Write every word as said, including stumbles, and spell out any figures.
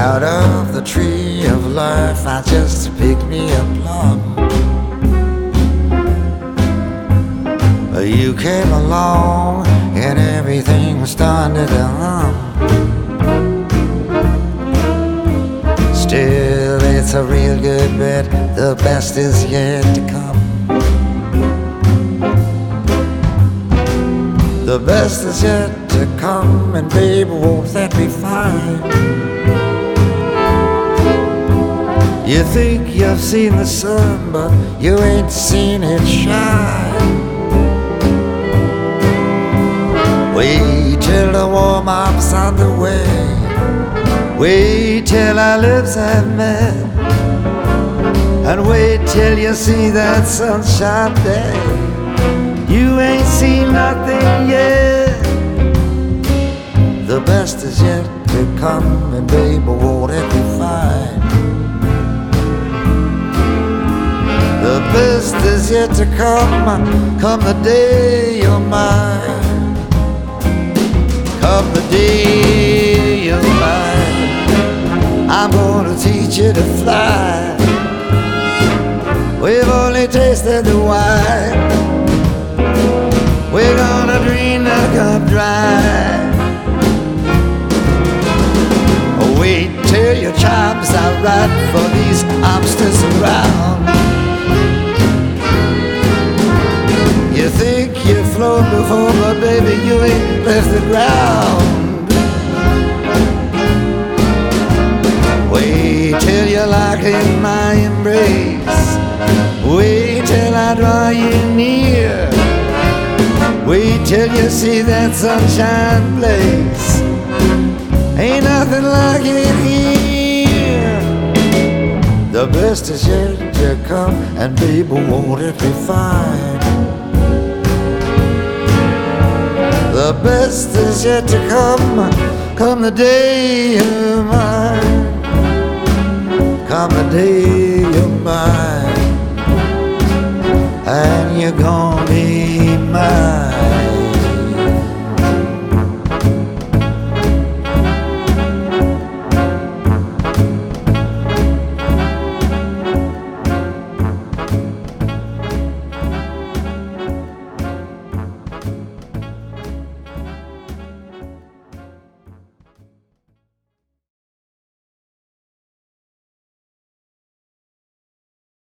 Out of the tree of life I just picked me a plum. You came along and everything was starting to hum. Still, it's a real good bet, the best is yet to come. The best is yet to come, and baby, won't that be fine? You think you've seen the sun, but you ain't seen it shine. Wait till the warm-up's underway. Wait till our lips have met. And wait till you see that sunshine day. You ain't seen nothing yet. The best is yet to come, and baby, won't it be fine? The best is yet to come, come the day you're mine. Come the day you're mine, I'm gonna teach you to fly. We've only tasted the wine, we're gonna drain the cup dry. Wait till your chops are right for these obstacles around. You think you've flown before, but baby, you ain't left the ground. Wait till you're locked in my embrace. Wait till I draw you near. Wait till you see that sunshine place. Ain't nothing like it here. The best is yet to come, and baby, won't it be fine? The best is yet to come, come the day you're mine. Come the day you're mine, and you're gonna be mine.